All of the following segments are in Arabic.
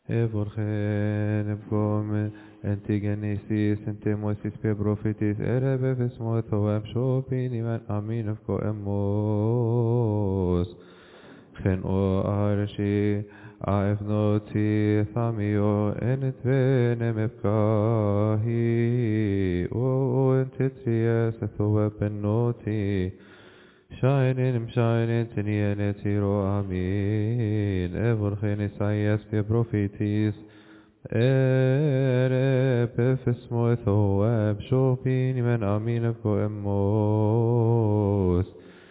Evorgen Antigenesis Antemosis pe prophetis erebe vesmotho abshopin iman amin of koemos gen o arshi aefnoti thamio enet venem epkahi o entitrias ethoa penoti shining tinianetiro amin evorgen Isaias pe prophetis Pefesmo ethoab shopin men amin of koemos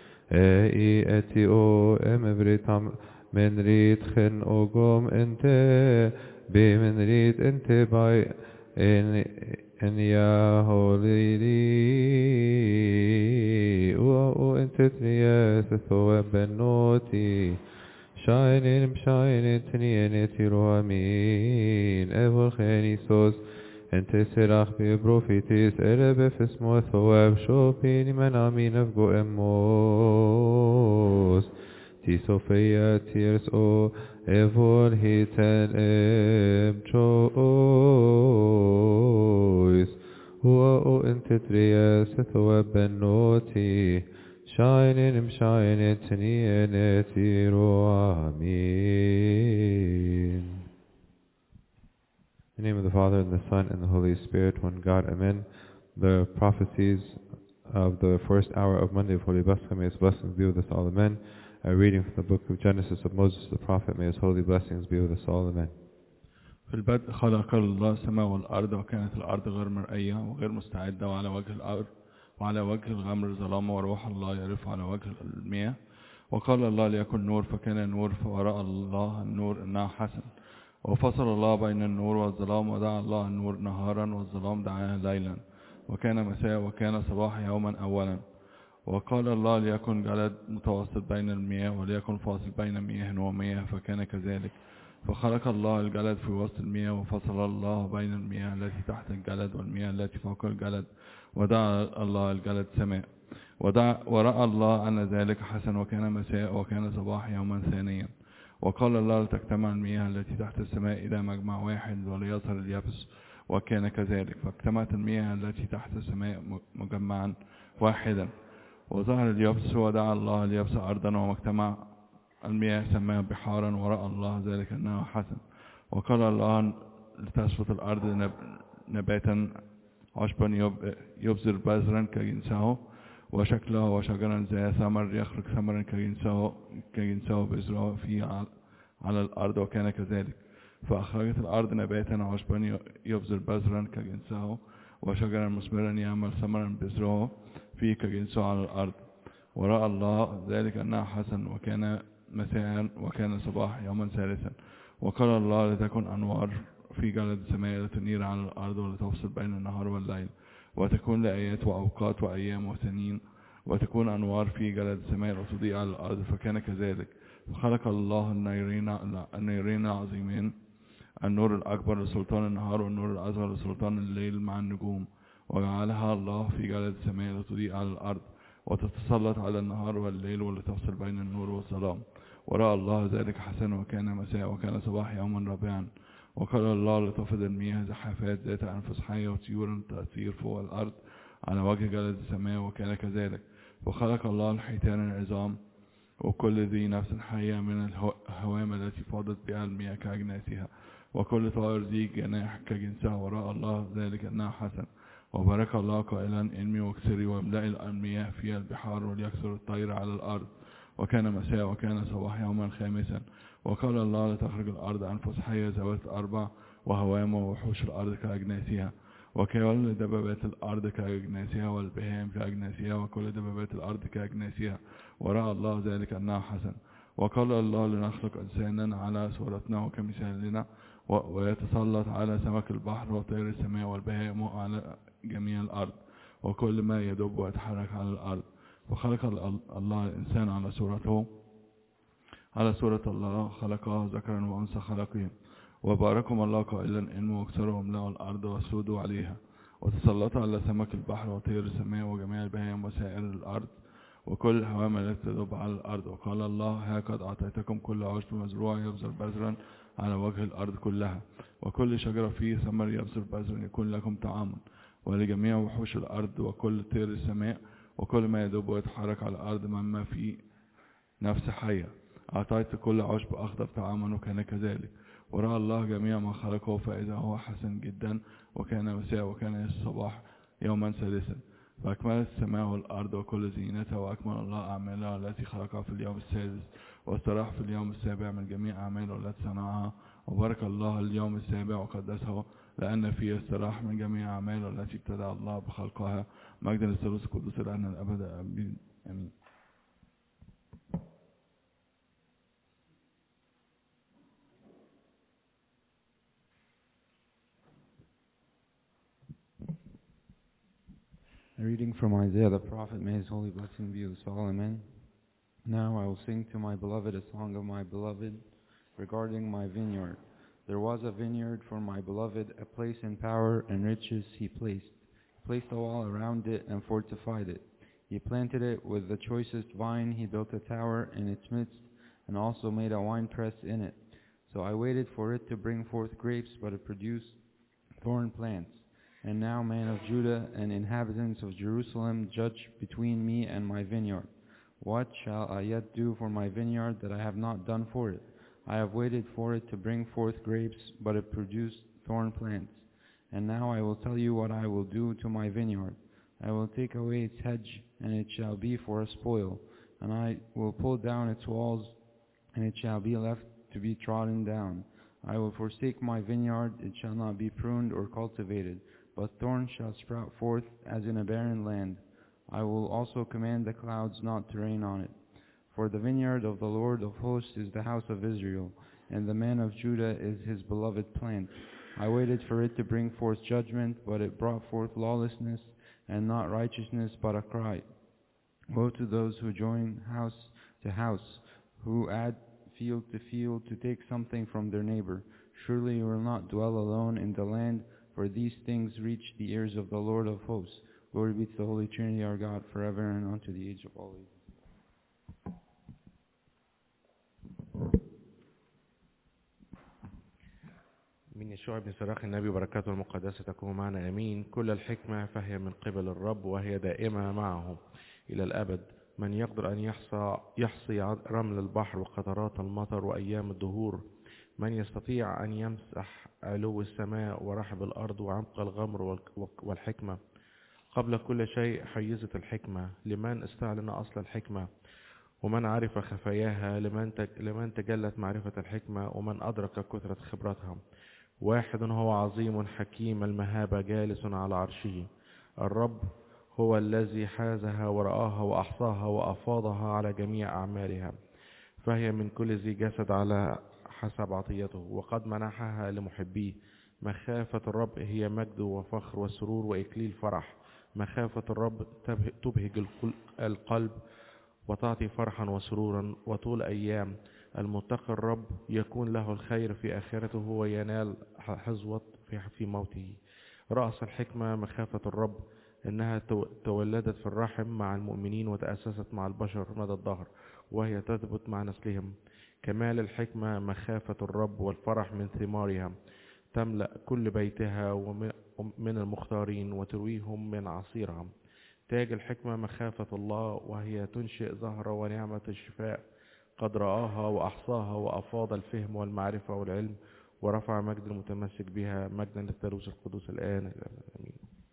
etio emevritam menrit chen ogom ente be menrit ente by en yaholidi o ente trias ethoab benoti Shining, tinianetiro amin Evorgenisos Enteserach be prophetis erebe fesmo thoab shopin men amin of goemos Tisofeia tears o evor hiten chois o entetrias thoab benoti Shining, tinianetiro amin. In the name of the Father, and the Son, and the Holy Spirit, one God, amen. The prophecies of the first hour of Monday of Holy Pascha, may His blessings be with us all, amen. A reading from the book of Genesis of Moses the prophet, may His holy blessings be with us all, amen. في البدء خلق الله السماء والأرض وكانت الأرض غير مرئية وغير مستعدة وعلى وجه الأرض وعلى وجه الغمر ظلام وروح الله يرف على وجه المياه وقال الله ليكن نور فكان نور ورأى الله النور إنه حسن وفصل الله بين النور والظلام ودعا الله النور نهارا والظلام دعاه ليلا وكان مساء وكان صباح يوما أولا وقال الله ليكن جلد متوسط بين المياه وليكن فاصل بين مياه ومياه فكان كذلك فخلق الله الجلد في وسط المياه وفصل الله بين المياه التي تحت الجلد والمياه التي فوق الجلد ودعا الله الجلد سماء ورأى الله أن ذلك حسن وكان مساء وكان صباح يوما ثانيا وقال الله لتجتمع المياه التي تحت السماء إلى مجمع واحد وليظهر اليابس وكان كذلك فاجتمعت المياه التي تحت السماء مجمعا واحدا وظهر اليابس ودعا الله اليابس أرضا ومجتمع المياه سماها بحارا ورأى الله ذلك أنه حسن وقال الله لتسقط الأرض نباتا عشبا يبذر بذرا كجنسه وشكله وشجرا ذا ثمر يخرج ثمرا كجنسه بذره فيه على الأرض وكان كذلك فأخرجت الأرض نباتا عشبا يبذر بذرا كجنسه وشجرا مثمرا يعمل ثمرا بذره فيه كجنسه على الأرض ورأى الله ذلك أنه حسن وكان مساء وكان صباح يوما ثالثا وقال الله لتكن أنوار في جلد السماء لتنير على الأرض ولتفصل بين النهار والليل وتكون لآيات وأوقات وأيام وسنين وتكون أنوار في جلد السماء لتضيء على الأرض فكان كذلك فخلق الله النيرين العظيمين النور الأكبر لسلطان النهار والنور الأصغر لسلطان الليل مع النجوم وجعلها الله في جلد السماء لتضيء على الأرض وتتسلط على النهار والليل ولتفصل بين النور والظلام ورأى الله ذلك حسن وكان مساء وكان صباح يوما رابعا وقال الله لتفض المياه زحافات ذات أنفس حية وطيورا تطير فوق الأرض على وجه جلد السماء وكان كذلك وخلق الله الحيتان العظام وكل ذي نفس حية من الهوام التي فاضت بها المياه كأجناسها وكل طائر ذي جناح كجنسها ورأى الله ذلك أنه حسن وبارك الله قائلا انمي واكسري واملئي المياه فيها البحار وليكسر الطير على الأرض وكان مساء وكان صباح يوما خامسا وقال الله لتخرج الأرض أنفس حية ذوات أربع وهوام ووحوش الأرض كأجناسها وكل دبابات الأرض كأجناسها والبهائم كأجناسها وكل دبابات الأرض كأجناسها ورأى الله ذلك أنه حسن وقال الله لنخلق إنسانا على صورتنا وكمثالنا ويتسلط على سمك البحر وطير السماء والبهائم وعلى جميع الأرض وكل ما يدب ويتحرك على الأرض وخلق الله الإنسان على صورة الله خلقه ذكرا وأنثى خلقهم وباركهم الله قائلا انموا واكثروا واملأوا الأرض واسودوا عليها وتسلط على سمك البحر وطير السماء وجميع البهائم وسائر الأرض وكل الهوام التي تدب على الأرض. وقال الله: ها قد أعطيتكم كل عشب مزروع يبذر بذرا على وجه الأرض كلها، وكل شجرة فيه ثمر يبذر بذرا يكون لكم طعاما، ولجميع وحوش الأرض وكل طير السماء وكل ما يدب ويتحرك على الأرض مما فيه نفس حية. أعطيت كل عشب أخضر طعاما، وكان كذلك. ورأى الله جميع ما خلقه فإذا هو حسن جدا، وكان مساء وكان الصباح يوما سادسا. فأكملت السماء والأرض وكل زينتها، وأكمل الله أعمالها التي خلقها في اليوم السادس، واستراح في اليوم السابع من جميع أعماله التي صنعها. وبارك الله اليوم السابع وقدسه، لأن فيه استراح من جميع أعماله التي ابتدأ الله بخلقها. مجد للثالوث القدوس الآن الأبد آمين. A reading from Isaiah the prophet, may his holy blessing be with us all, amen. Now I will sing to my beloved a song of my beloved regarding my vineyard. There was a vineyard for my beloved, a place in power and riches he placed. He placed a wall around it and fortified it. He planted it with the choicest vine. He built a tower in its midst and also made a winepress in it. So I waited for it to bring forth grapes, but it produced thorn plants. And now, men of Judah and inhabitants of Jerusalem, judge between me and my vineyard. What shall I yet do for my vineyard that I have not done for it? I have waited for it to bring forth grapes, but it produced thorn plants. And now I will tell you what I will do to my vineyard. I will take away its hedge, and it shall be for a spoil. And I will pull down its walls, and it shall be left to be trodden down. I will forsake my vineyard, it shall not be pruned or cultivated, but thorns shall sprout forth as in a barren land. I will also command the clouds not to rain on it. For the vineyard of the Lord of hosts is the house of Israel, and the man of Judah is his beloved plant. I waited for it to bring forth judgment, but it brought forth lawlessness, and not righteousness, but a cry. Woe to those who join house to house, who add field to field to take something from their neighbor. Surely you will not dwell alone in the land, for these things reach the ears of the Lord of hosts. Glory be to the Holy Trinity our God, forever and unto the age of all ages. من يشوع بن سراخ النبي، بركاته المقدسة تكون معنا امين. كل الحكمة فهي من قبل الرب، وهي دائمة معهم الى الابد. من يقدر ان يحصي رمل البحر وقطرات المطر وايام الدهور؟ من يستطيع ان يمسح علو السماء ورحب الارض وعمق الغمر والحكمة؟ قبل كل شيء حيزت الحكمة. لمن استعلن اصل الحكمة؟ ومن عرف خفاياها؟ لمن تجلت معرفة الحكمة؟ ومن أدرك كثرة خبرتها؟ واحد هو عظيم حكيم المهابة جالس على عرشه. الرب هو الذي حازها ورآها وأحصاها وأفاضها على جميع أعمالها، فهي من كل ذي جسد على حسب عطيته، وقد منحها لمحبيه. مخافة الرب هي مجد وفخر وسرور وإكليل فرح. مخافة الرب تبهج القلب وتعطي فرحا وسرورا وطول أيام. المتقي الرب يكون له الخير في آخرته وينال حظوة في موته. رأس الحكمة مخافة الرب، إنها تولدت في الرحم مع المؤمنين وتأسست مع البشر مدى الدهر، وهي تثبت مع نسلهم. كمال الحكمة مخافة الرب، والفرح من ثمارها. تملأ كل بيتها من المختارين وترويهم من عصيرها. تاج الحكمة مخافة الله، وهي تنشئ زهرة ونعمة الشفاء. قد رآها وأحصاها وأفاض الفهم والمعرفة والعلم، ورفع مجد المتمسك بها. مجدا للثالوث القدوس الآن. آمين.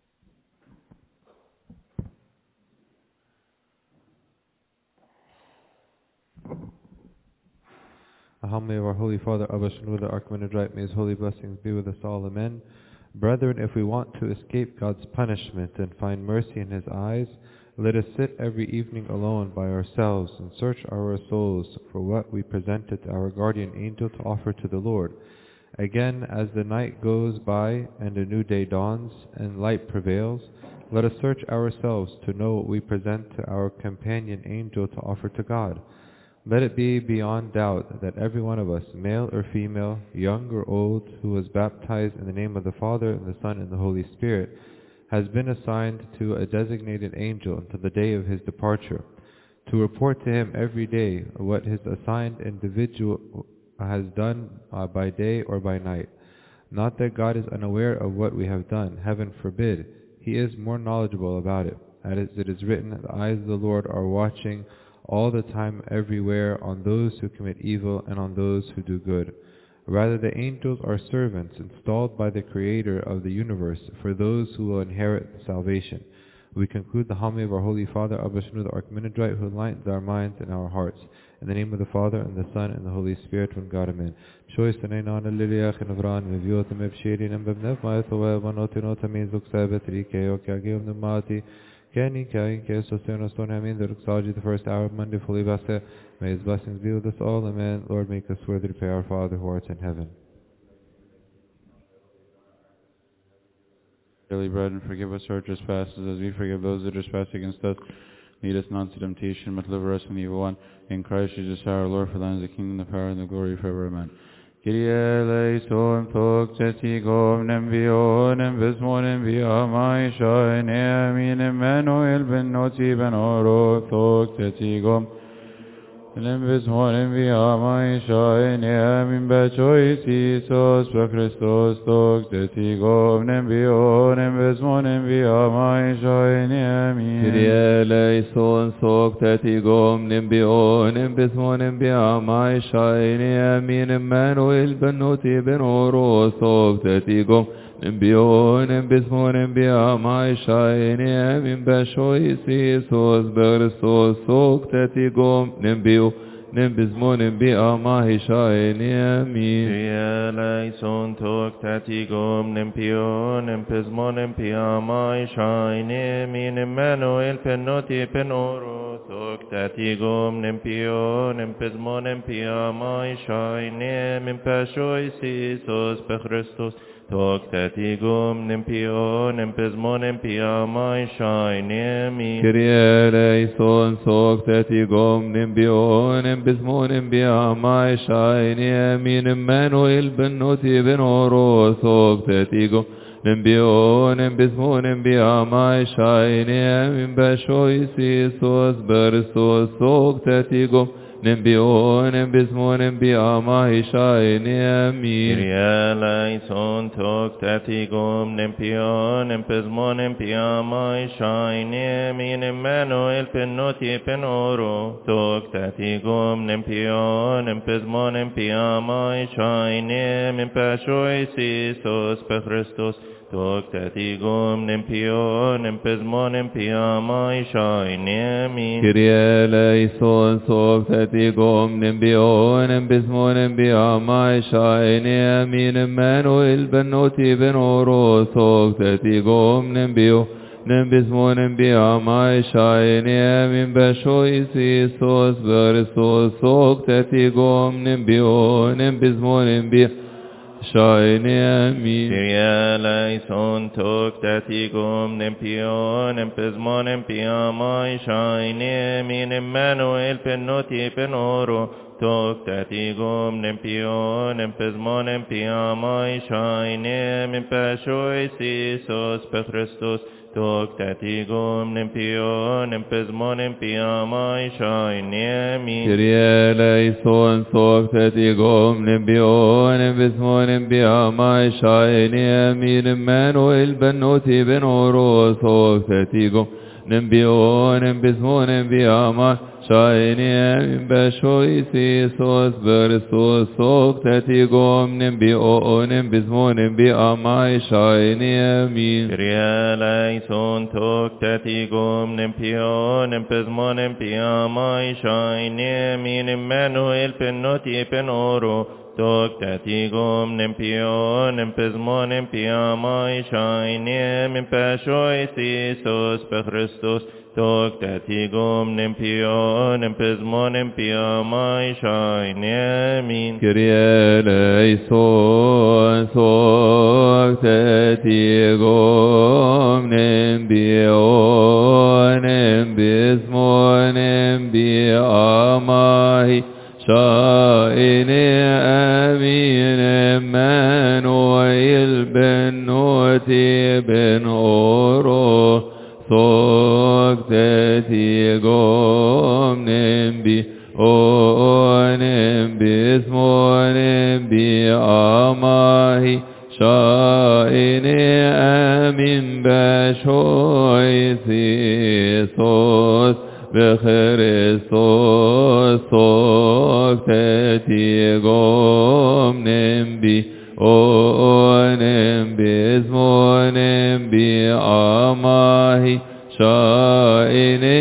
A homily of our Holy Father, Abba Shenouda, the Archimandrite, may his holy blessings be with us all, amen. Brethren, if we want to escape God's punishment and find mercy in his eyes, let us sit every evening alone by ourselves and search our souls for what we presented to our guardian angel to offer to the Lord. Again, as the night goes by and a new day dawns and light prevails, let us search ourselves to know what we present to our companion angel to offer to God. Let it be beyond doubt that every one of us, male or female, young or old, who was baptized in the name of the Father and the Son and the Holy Spirit, has been assigned to a designated angel until the day of his departure. to report to him every day what his assigned individual has done by day or by night. Not that God is unaware of what we have done, heaven forbid. He is more knowledgeable about it. As it is written, the eyes of the Lord are watching all the time everywhere on those who commit evil and on those who do good. Rather, the angels are servants installed by the Creator of the universe for those who will inherit salvation. We conclude the homily of our Holy Father, Abba Shenu the Archimandrite, who enlightens our minds and our hearts. In the name of the Father, and the Son, and the Holy Spirit, one God, Amen. The first hour of Monday, fully blessed. May His blessings be with us all. Amen. Lord, make us worthy to pray our Father who art in heaven. Daily bread, and forgive us our trespasses as we forgive those who trespass against us. Lead us not into temptation, but deliver us from the evil one. In Christ Jesus our Lord, for thine is the kingdom, the power, and the glory forever. Amen. Kyrie eleison, toxetigom, nembionem, vismonem, via maisha, neamin, Emmanuel, ben noti, ben oro, toxetigom. Limbis morim via maisha, neamin, bechois, Isos, per Christos, toxetigom, nembionem, vismonem, via maisha, neamin. Kyrie eleison, toxetigom, nembionem, vismonem, via maisha, neamin, Emmanuel, ben noti, ben oro, toxetigom. Nembionem, vismonem, via maisha, neamin, bechois, Isos, per Christos, toxetigom, Nembismonem via maisha, neamin. Kyrie eleison, toxetigom, nembionem, vismonem, via maisha, neamin, Emmanuel, ben noti, ben oro, toxetigom, nembionem, vismonem, via maisha, neamin, bechois, Isos, per Christos, toxetigum, nembionem, vismonem, via maisha, neamin. Kyrie eleison, toxetigom, nembionem, vismonem, via maisha, neamin, Emmanuel, ben noti, ben oro, toxetigum, nembionem, vismonem, via maisha, neamin, bechois, Isos, per Christos, toxetigum, nembionem, vismonem, via maisha, neamin. Kyrie eleison, toxetigum, nembionem, vismonem, via maisha, neamin, Emmanuel, ben noti, ben oro, toxetigum, nembionem, vismonem, via maisha, neamin, bechois, Isos, per Christos, toxetigum, nembionem, vismonem, via maisha, neamin. Kyrie eleison, toxetigum, nembionem, vismonem, via maisha, neamin, Emmanuel, ben noti, ben oro, toxetigum, nembionem, vismonem, via maisha, neamin, bechois, Isos, per Christos, toxetigum, nembionem, vismonem, via neamin. Kyrie eleison, toxetigum, nembionem, vismonem, via maisha, neamin, Emmanuel, ben noti, ben oro, toxetigum, nembionem, vismonem, via maisha, neamin, bechois, Isos, per Christos, toxetigum, nembionem, vismonem, via maisha, neamin. Kyrie eleison, toxetigum, nembionem, vismonem, via maisha, neamin, Emmanuel, ben noti, ben oro, toxetigum, nembionem, vismonem, via maisha, neamin, bechois, Isos, per Christos, toxetigum, nembionem, vismonem, via maisha, neamin. Kyrie eleison, toxetigum, nembionem, vismonem, via maisha, neamin, Emmanuel, ben noti, ben oro, toxetigum, nembionem, vismonem, via maisha, neamin, bechois, Isos, per Christos, toxetigum, nembionem, vismonem, via maisha, neamin. Kyrie eleison, toxetigum, nembionem, vismonem, via maisha, neamin, Emmanuel, ben noti, ben oro, توكتتي قوم بي أونم باسمونم بأماهي شائني أمين بشوي سيسوس بخريستوس توكتتي قوم بي أونم باسمونم بأماهي شائني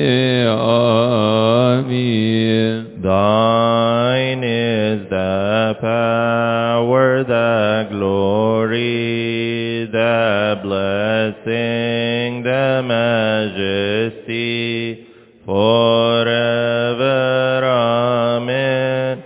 آمين. Thine is the power, the glory, the blessing, the majesty, forever. Amen.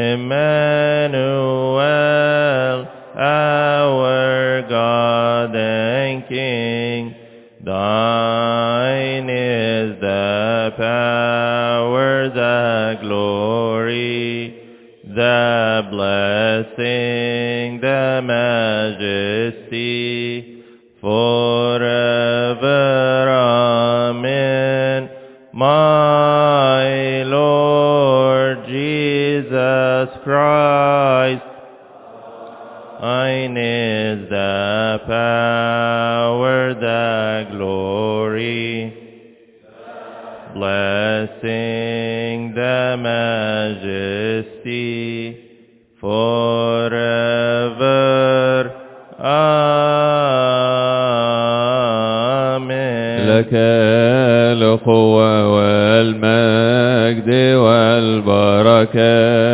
Emmanuel, our God and King, thine is the power, the glory, the blessing, the majesty, forever. Amen. My Lord Jesus Christ, thine is the power, the glory, blessing, the majesty, forever. Amen. لك القوة والمجد والبركة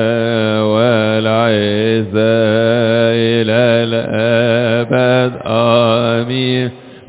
والعزة إلى الأبد. آمين.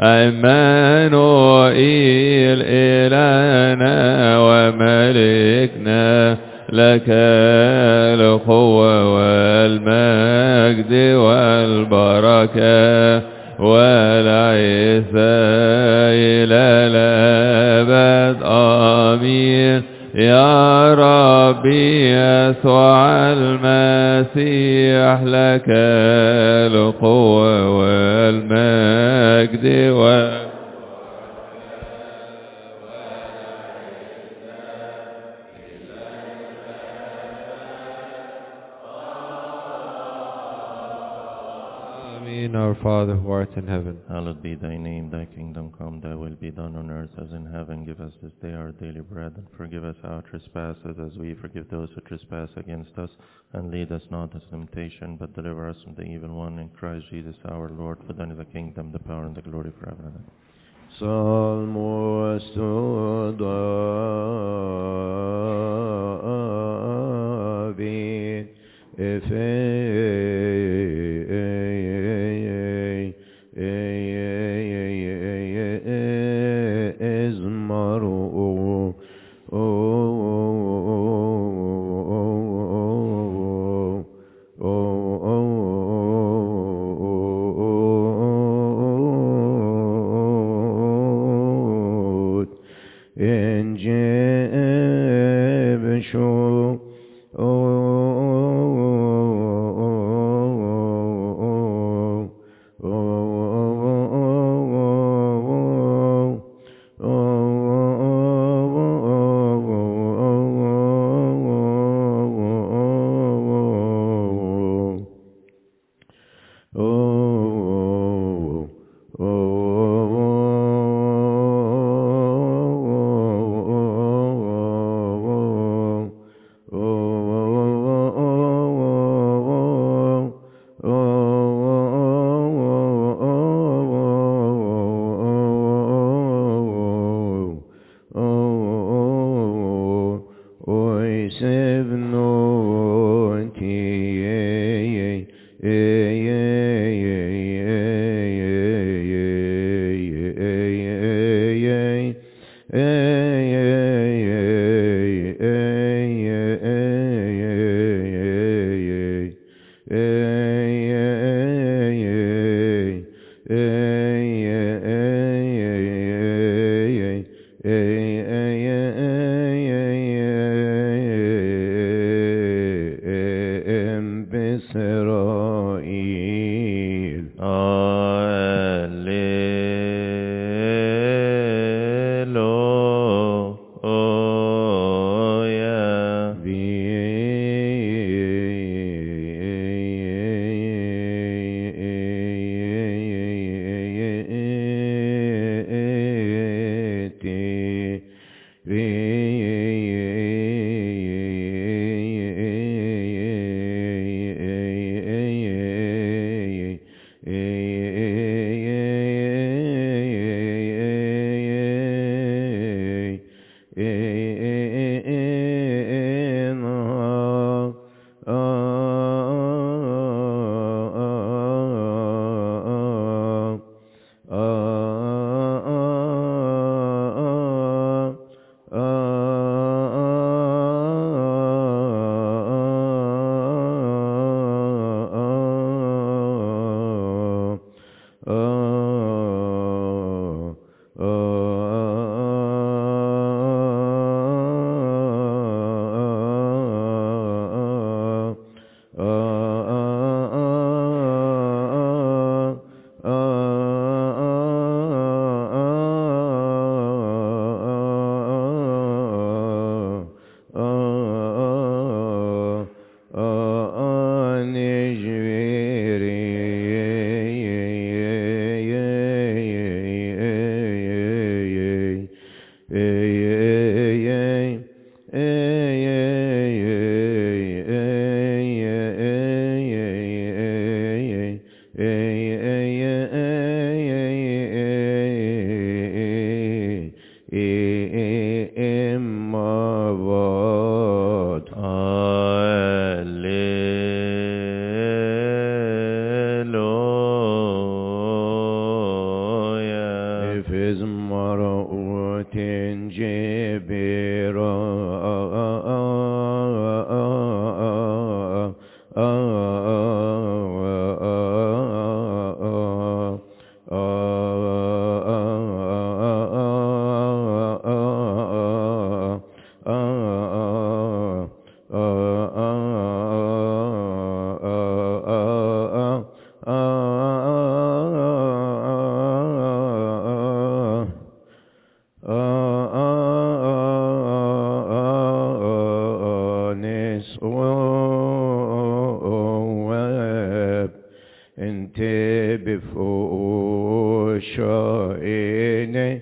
عمانوئيل إلهنا وملكنا، لك القوة والمجد والبركة والعزة إلى الأبد. آمين. يا ربي يسوع المسيح، لك القوة والمجد Our Father who art in heaven, Hallowed be thy name, thy kingdom come, thy will be done on earth as in heaven. Give us this day our daily bread, and forgive us our trespasses as we forgive those who trespass against us. And lead us not into temptation, but deliver us from the evil one. In Christ Jesus our Lord, for thine is the kingdom, the power, and the glory forever and ever. Salmos David, Alleluia. انت بفوشائني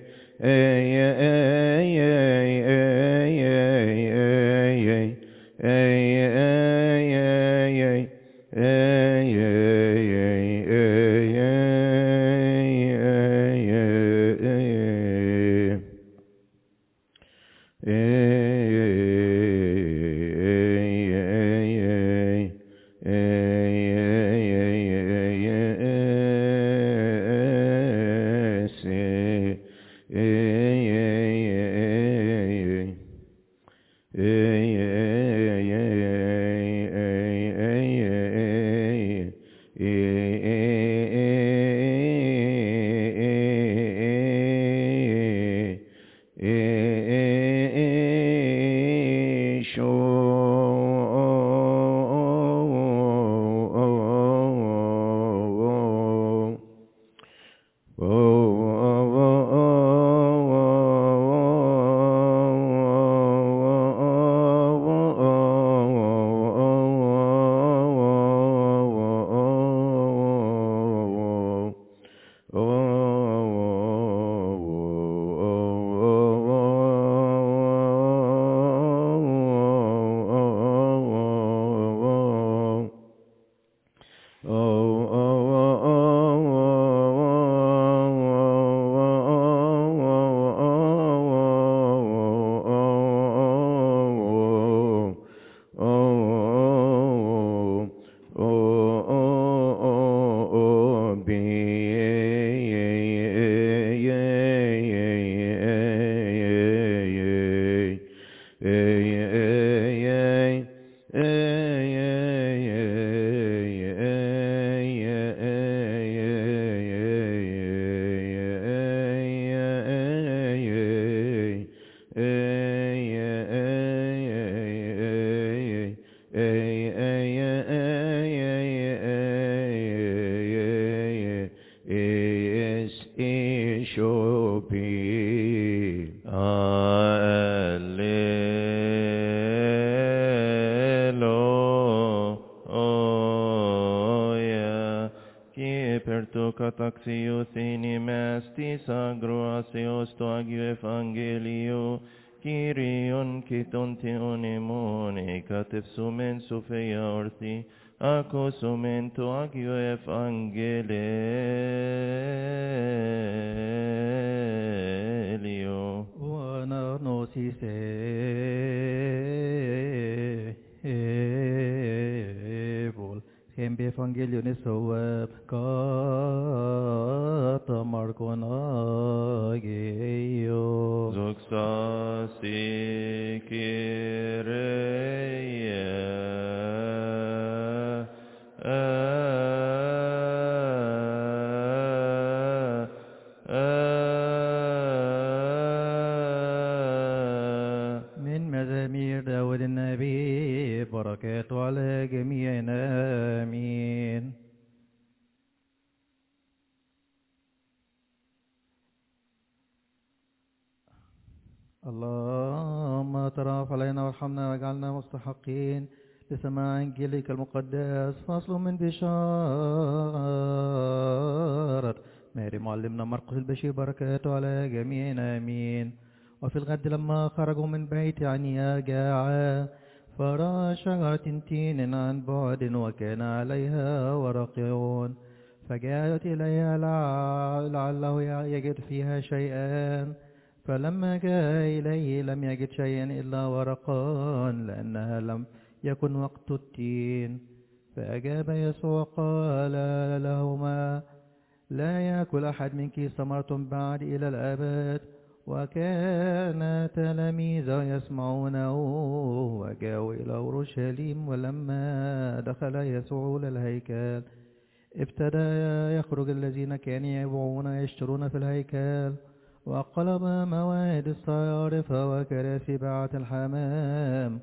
اللهم ترأف علينا وارحمنا واجعلنا مستحقين لسماع إنجيلك المقدس. فصل من بشارة ماري معلمنا مرقس البشير بركاته على جميعنا آمين. وفي الغد لما خرجوا من بيت عنيا جاعا فرأى شجرة تين عن بعد وكان عليها ورقون فجاءت إليها لعله يجد فيها شيئا فلما جاء إليه لم يجد شيئا إلا ورقا لأنها لم يكن وقت التين. فأجاب يسوع قال لهما لا يأكل أحد منك ثمرة بعد إلى الأبد. وكان تلاميذه يسمعونه وجاءوا إلى أورشليم. ولما دخل يسوع إلى الهيكل ابتدى يخرج الذين كانوا يبيعون ويشترون في الهيكل وقلب موائد الصيارفة وكراسي باعة الحمام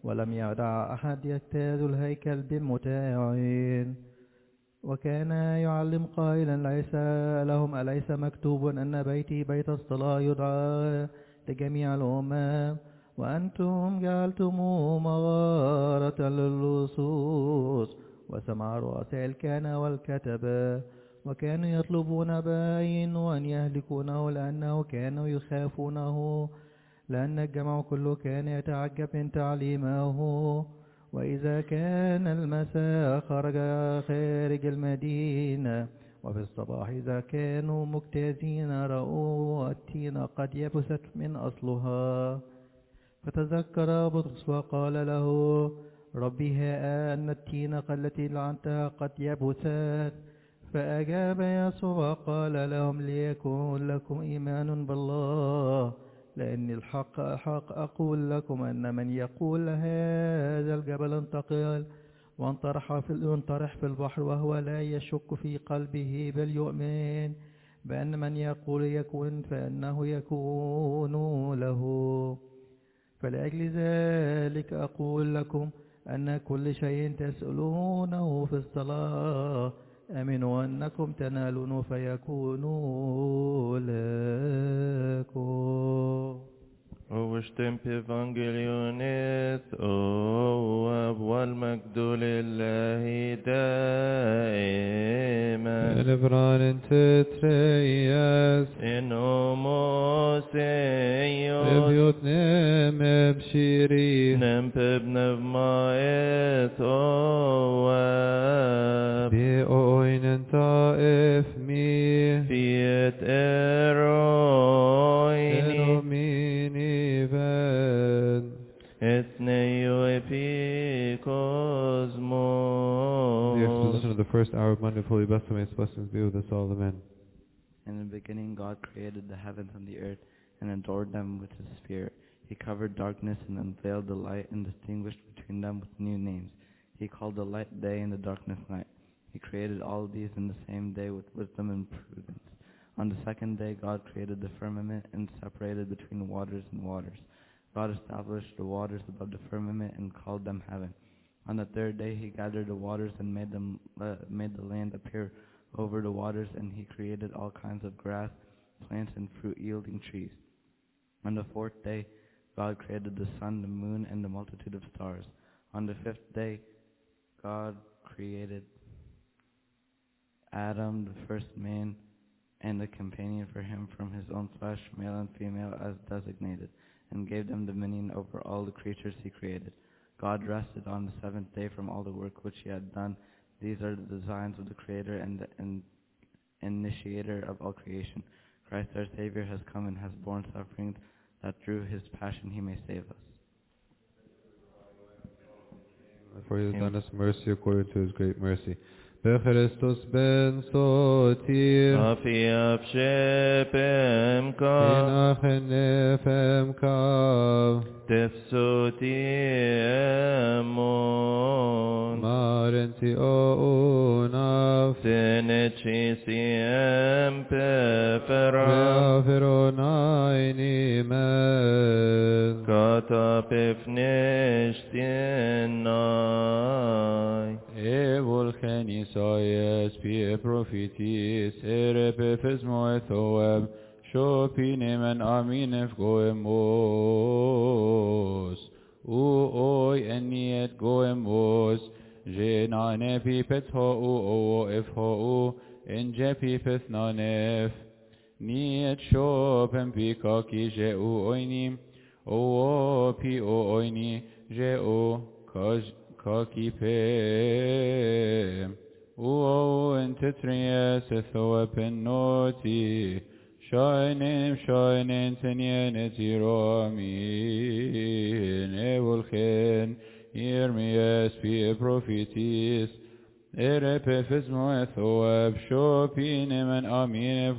ولم يدع أحد يجتاز الهيكل بمتاعين. وكان يعلم قائلا أليس مكتوب أن بيتي بيت الصلاة يدعى لجميع الأمم، وأنتم جعلتموه مغارة للصوص. وسمع رؤساء الكهنة والكتبة وكانوا يطلبون باين وأن يهلكونه، لأنه كانوا يخافونه، لأن الجمع كله كان يتعجب من تعليمه. وإذا كان المساء خارج المدينة، وفي الصباح إذا كانوا مجتازين رأوا التين قد يبست من أصلها. فتذكر بطرس وقال له: ربي، ها أن التين التي لعنتها قد يبست. فأجاب يسوع وقال لهم: ليكن لكم إيمان بالله، لأن الحق أقول لكم أن من يقول هذا الجبل انتقل وانطرح في البحر وهو لا يشك في قلبه بل يؤمن بأن من يقول يكون فإنه يكون له. فلأجل ذلك أقول لكم أن كل شيء تسألونه في الصلاة آمنوا أنكم تنالون فيكون لكم. واشتم بإفانجيليونيس والمجد لله دائما. Elevran tetreyes إنوموسيوس Eviot nem ebshiri نمببنف مايت أواب Beoinen taef mi فيت إرويني Enomini ved إثنيو The إبيكوزموس. exposition of the first hour of Monday of Holy Baptism, may its blessings be with us all, amen. In the beginning God created the heavens and the earth and adorned them with his spirit. He covered darkness and unveiled the light and distinguished between them with new names. He called the light day and the darkness night. He created all these in the same day with wisdom and prudence. On the second day God created the firmament and separated between waters and waters. God established the waters above the firmament and called them heaven. On the third day he gathered the waters and made the land appear over the waters, and he created all kinds of grass, plants, and fruit-yielding trees. On the fourth day God created the sun, the moon, and the multitude of stars. On the fifth day God created Adam, the first man, and a companion for him from his own flesh, male and female as designated, and gave them dominion over all the creatures he created. God rested on the seventh day from all the work which he had done. These are the designs of the Creator and the initiator of all creation. Christ our Savior has come and has borne sufferings, that through his passion he may save us. For he has done us mercy according to his great mercy. Bechristos ben sotir Afi afshepem ka Inachen nefem kav tefsoti emon Marenti o unaf tenechisi empefera Veaveronaini men kata pefneshtienai Evol Isaias pie prophetis erepefesmo ethoem shopinem en aminef goemos oi eniet goemos jenane pipet ho ef ho en jepipeth nanef niet shopem pikaki je oinim pi oini je kakipem and tetrias ethoepenoti shining tenyenetirami nevulchen Yirmias pie prophetis erepefismo ethoeb shopinem en aminev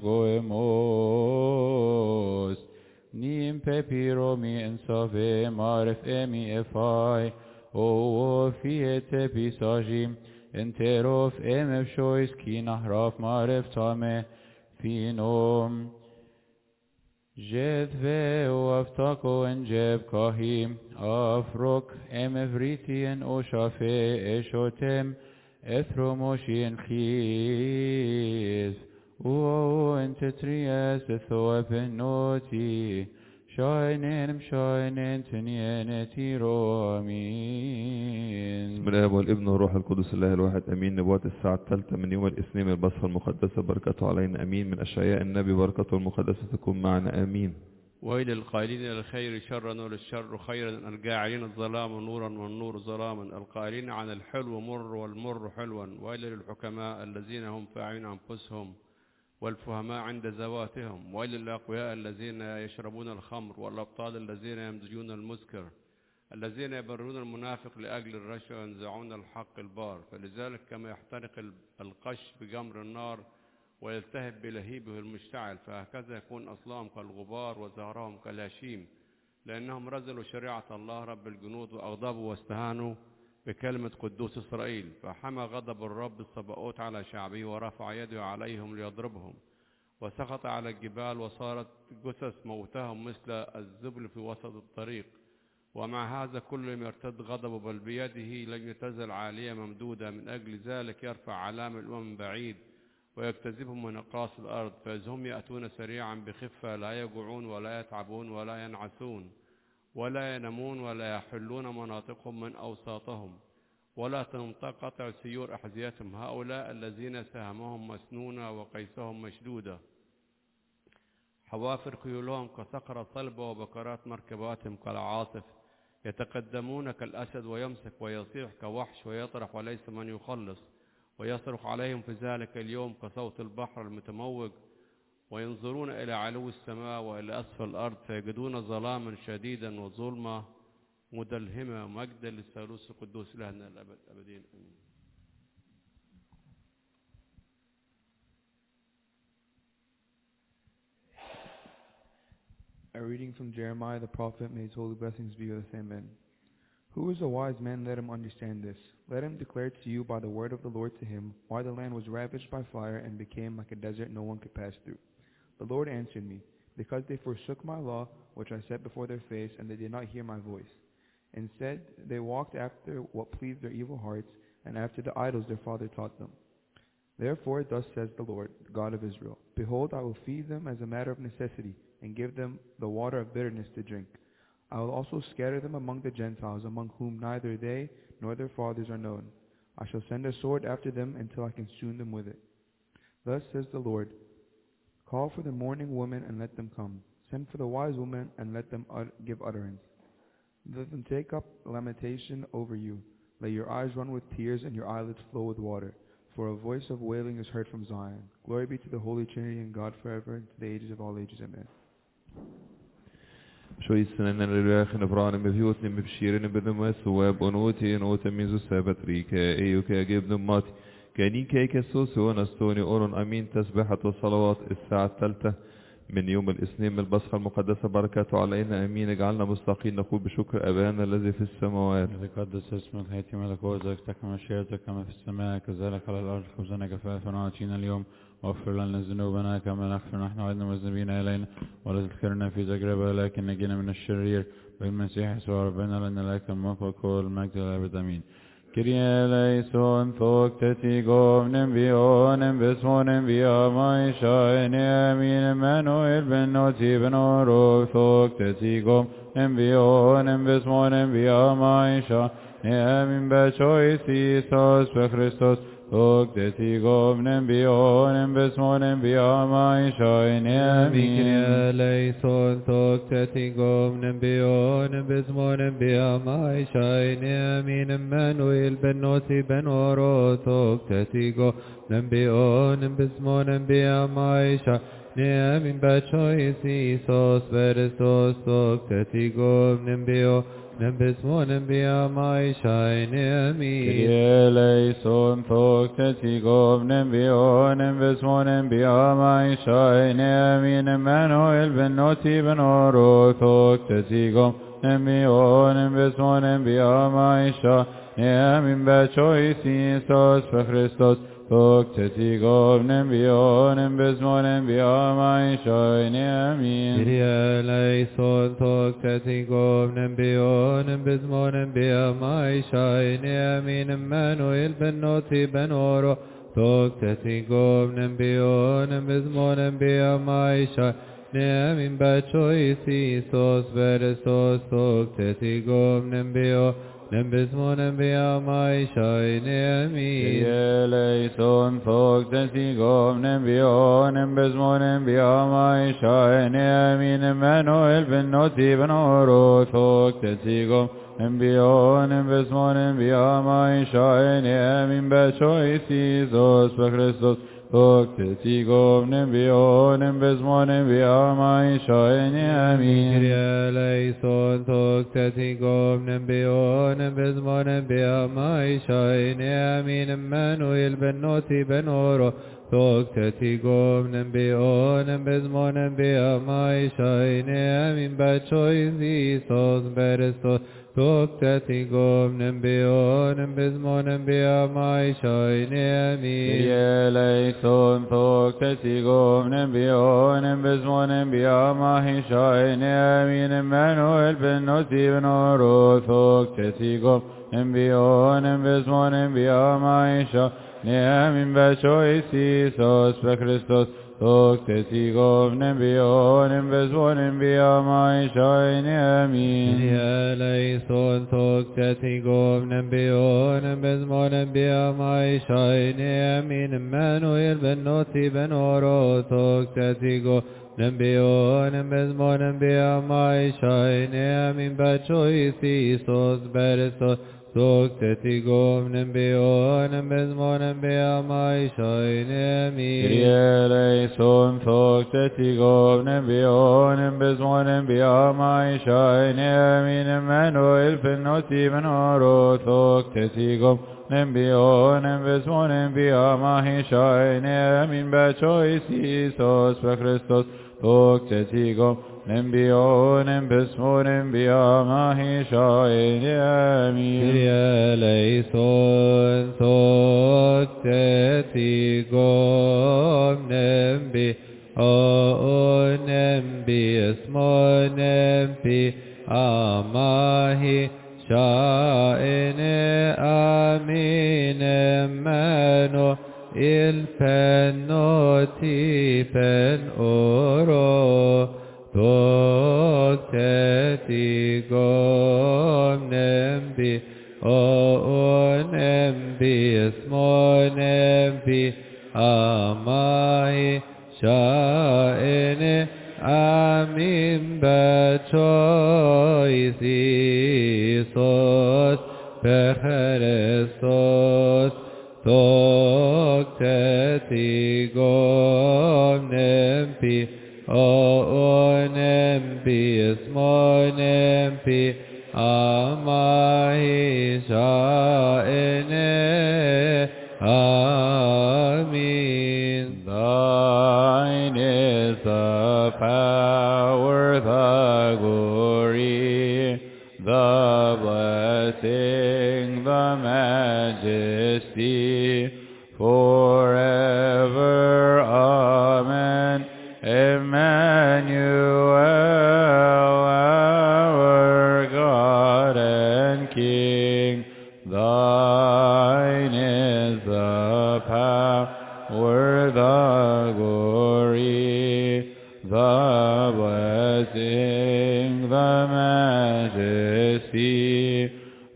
goemos nim pepiromi en save maref emi efai o fiete pisagim enterof emef shois ki nahraf maref tame finom جذبه وافتاكو انجب كاهيم افرك افريتين اوشافي اشوتم اثروموشين خيز وانت ترياس ثواب النوتي شاينين تنين تيرو امين. بسم الله والابن والروح القدس الله الواحد امين. نبوة الساعة 3 من يوم الاثنين من البصرة المقدسة بركته علينا امين. من اشعياء النبي بركته المقدسة تكون معنا امين. ويل للقائلين الى الخير شرا وللشر خيرا، الجاعلين الظلام نورا والنور ظلاما، القائلين عن الحلو مر والمر حلوا. ويل للحكماء الذين هم فاعلين انفسهم والفهماء عند ذواتهم. ويل للأقوياء الذين يشربون الخمر والأبطال الذين يمزجون المسكر، الذين يبرون المنافق لأجل الرشوة وينزعون الحق البار. فلذلك كما يحترق القش بجمر النار ويلتهب بلهيبه المشتعل، فهكذا يكون أصلهم كالغبار وزهرهم كالهشيم، لأنهم رزلوا شريعة الله رب الجنود وأغضبوا واستهانوا بكلمة قدوس إسرائيل. فحمى غضب الرب الصباؤوت على شعبه ورفع يده عليهم ليضربهم، وسقط على الجبال وصارت جثث موتهم مثل الزبل في وسط الطريق. ومع هذا كل يرتد غضبه، بل بيده لن تزل عالية ممدودة. من أجل ذلك يرفع علام الأمم من بعيد ويجتذبهم من أقاصي الأرض. فإذ هم يأتون سريعا بخفة لا يجوعون ولا يتعبون ولا ينعسون ولا ينامون ولا يحلون مناطقهم من أوساطهم، ولا تنقطع سيور أحذيتهم. هؤلاء الذين سهمهم مسنونة وقيسهم مشدودة، حوافر خيولهم كصخرة صلبة وبكرات مركباتهم كالعاصف. يتقدمون كالأسد ويمسك ويصيح كوحش ويطرح وليس من يخلص، ويصرخ عليهم في ذلك اليوم كصوت البحر المتموج. وينظرون إلى علو السماء وإلى أسفل الأرض فيجدون ظلاما شديدا وظلمة مدلهمة. مجدا للثالوث القدوس لهنا الأبد أبدين آمين. A reading from Jeremiah the prophet, may his holy blessings be with us, amen. Who is a wise man? Let him understand this. Let him declare to you by the word of the Lord to him, why the land was ravaged by fire and became like a desert no one could pass through. The Lord answered me, because they forsook my law, which I set before their face, and they did not hear my voice. Instead, they walked after what pleased their evil hearts, and after the idols their father taught them. Therefore, thus says the Lord, God of Israel, behold, I will feed them as a matter of necessity, and give them the water of bitterness to drink. I will also scatter them among the Gentiles, among whom neither they nor their fathers are known. I shall send a sword after them until I consume them with it. Thus says the Lord, call for the mourning woman and let them come. Send for the wise woman and let them give utterance. Let them take up lamentation over you. Let your eyes run with tears and your eyelids flow with water. For a voice of wailing is heard from Zion. Glory be to the Holy Trinity and God forever, and to the ages of all ages. Amen. شوي سننا للواخ نبران مبيوت نمبشيرين بدم سواب ونوتي نوت ميزو سابت ريكا ايوكا جيب نماتي كانين كيكا سوسي ونستوني أورون أمين. تسبحة وصلوات الساعة 3 من يوم الاثنين من البصرة المقدسة بركاته علينا امين. اجعلنا مستقيم نقول بشكر ابانا الذي في السماوات. يتقدس اسمك، يأتي ملكوتك، تكن مشيئتك كما في السماء كذلك على الارض. خبزنا كفافنا واعطينا اليوم، واغفر لنا ذنوبنا كما نغفر نحن أيضا المذنبين الينا، ولا تذكرنا في تجربة لكن نجينا من الشرير. بالمسيح يسوع ربنا، لأن لك الملك والقوة والمجد والأبد امين. Kyrie eleison thok tetigom nembionem besmonem via maisha enemin Emmanuel ben noti ben oro thok tetigom nembionem besmonem via maisha neamin bechois Isos pe Christos thok tetigom nembionem besmonem via maisha enemin. Kyrie eleison thok tetigom nembionem besmonem via maisha enemin Emmanuel ben noti ben oro thok tetigo nembionem besmonem via maisha neamin bechois Isos Christos thok tetigo nembio nembesmonem via maisha neamin. Kyrie eleison thok tetigom nembionem besmonem via maisha neamin Emmanuel ben noti ben oro thok tetigom nembionem besmonem via maisha neamin bechois Isos pe Christos توكتتي قوم بيون بزمون بياماي شاين آمين Kyrie eleison, توكتتي قوم بيون بزمون بياماي شاين آمين Emmanuel ben noti ben oro توكتتي قوم بيون بزمون بياماي شاين Neamin bachois Isos versos توكتتي قوم بيون Nembizmonem biamai shai neamin. Eleison توكتتي قوم بيون بزمون بياماي شاين آمين Emmanuel ben noti ben oro توكتتي قوم بيون بزمون بياماي شاين آمين bachois Isos بخريستوس توكتتي قوم بيون بزمون بياماي شاين آمين Kyrie eleison, توكتتي قوم بيون بزمون بياماي شاي neamin Emmanuel ben noti ben oro توكتتي قوم بيون بزمون بياماي شاي neamin bachois Isos berestos توكتتي قوم بيون بزمون بياماي شاي neamin. Kyrie eleison, توكتتي قوم بيون بزمون بياماي شاي neamin Emmanuel ben noti ben oro توكتتي قوم بيون بزمون بياماي شاي neamin bachois Isos بخريستوس توكتتي قوم بيون بزمون بياماي شاي neamin Kyrie eleison, توكتتي قوم بيون بزمون بياماي شاي neamin Emmanuel ben noti ben oro توكتتي قوم بيون بزمون بياماي شاي neamin bachois Isos berestos توكتتي قوم بيون بزمون بياماي شاي neamin. Kyrie eleison, توكتتي قوم بيون بزمون بياماي شاي neamin Emmanuel ben noti ben oro توكتتي قوم بيون بزمون بياماي شاي neamin bachois Isos بخريستوس توكتتي قوم بيون بزمون بياماي شاي neamin Kyrie eleison, توكتتي قوم بيون بزمون بياماي شاي neamin Emmanuel ben noti ben oro توكتتي قوم بيون بزمون بياماي شاي neamin bachois Isos بخريستوس توكتتي قوم بيون بزمون بياماي شاي neamin. Thine is the power, the glory, the blessing, the majesty, forever. Amen. Emmanuel, our God and King, thine is the power, the glory, the blessing, the majesty,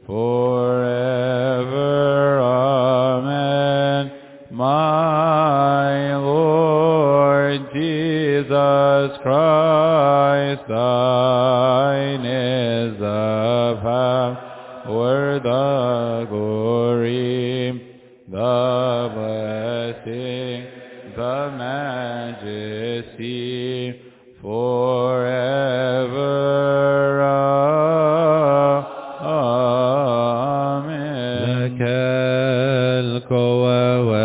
forever. Amen. My Lord Jesus Christ, thine is the power, the glory, the blessing, the majesty, forever. Amen. لك القوة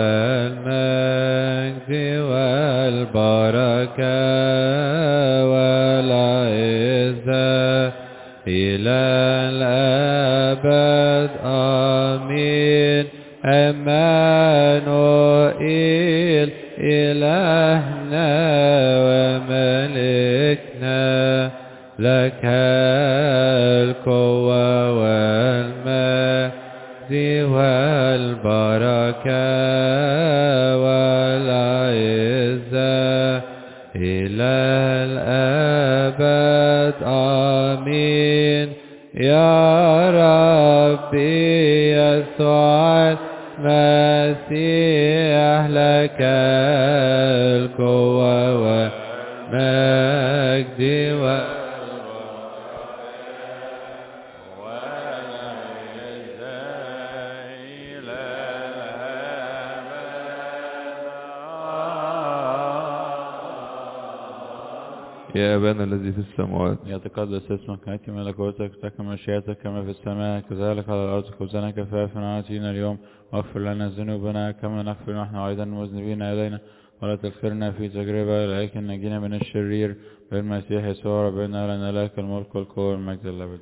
والمجد والبركة والعزة إلى الأبد. آمين. عمانوئيل إلهنا وملكنا لك القوة والمجد والبركة والعزة إلى الأبد آمين يا ربي يسوع المسيح لك القوة والمجد يا أبانا الذي في السماوات يتقدس اسمك، يأتي ملكوتك، تكن مشيئتك كما في السماء كذلك على الأرض. خبزنا كفافنا آتينا اليوم، واغفر لنا ذنوبنا كما نغفر نحن أيضا المذنبين إلينا، ولا تدخلنا في تجربة لكن نجينا من الشرير بالمسيح يسوع ربنا. لنا لك الملك والقوة والمجد الأبد.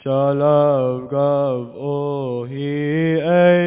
shall of God, oh he,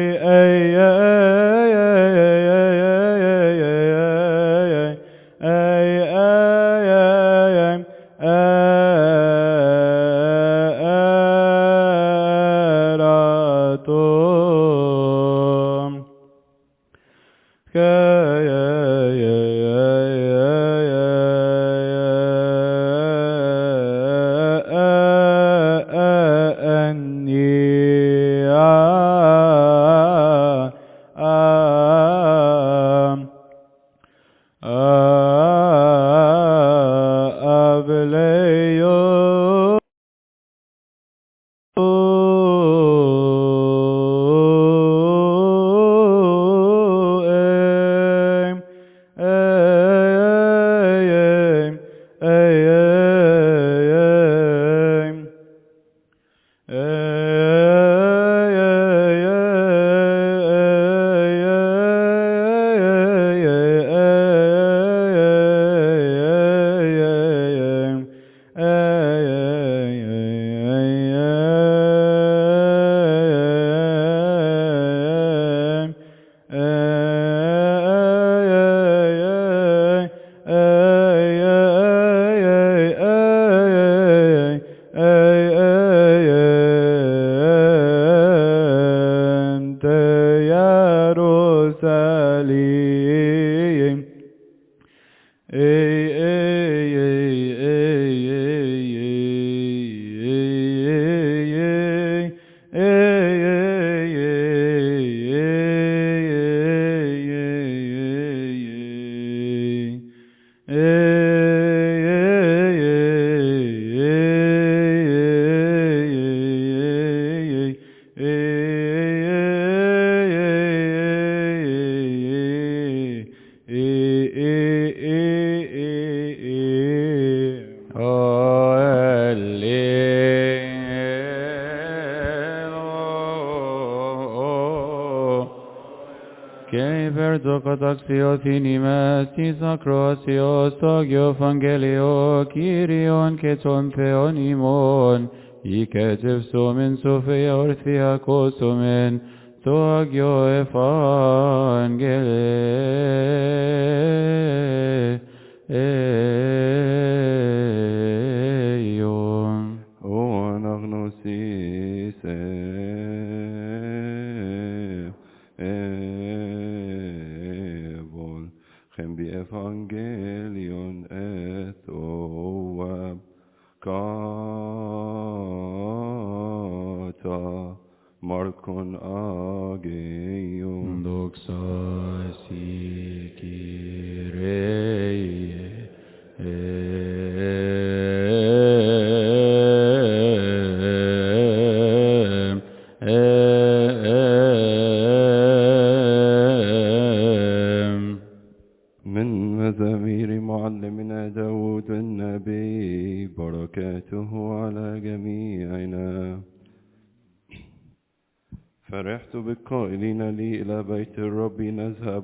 فرحت بالقائلين لي إلى بيت الرب نذهب